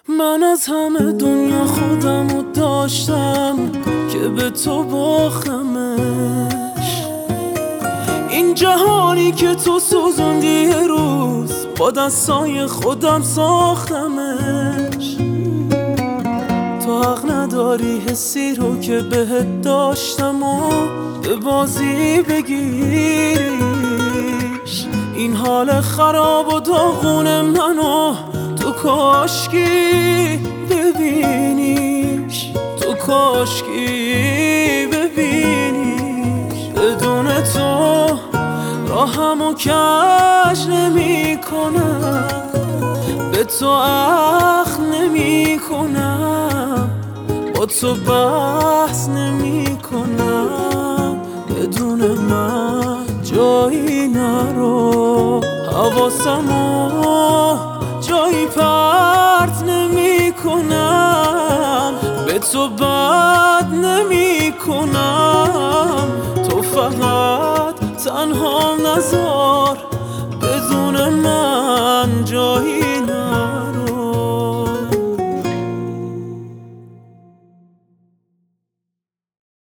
من از همه دنیا خودمو داشتم که به تو باختمش. این جهانی که تو سوزوندی یه روز با دستای خودم ساختمش. تو حق نداری حسی رو که بهت داشتم و به بازی بگیریش. این حال خراب و داغون منو تو کاشکی ببینیش، تو کاشکی ببینیش. بدون تو راهمو کج نمی کنم، به تو اخم نمی کنم، با تو بحث نمی کنم. بدون من جایی نرو، حواسمو جایی پرت نمی کنم، به تو بد نمی کنم. تو فقط تنها نذار، بدون من جایی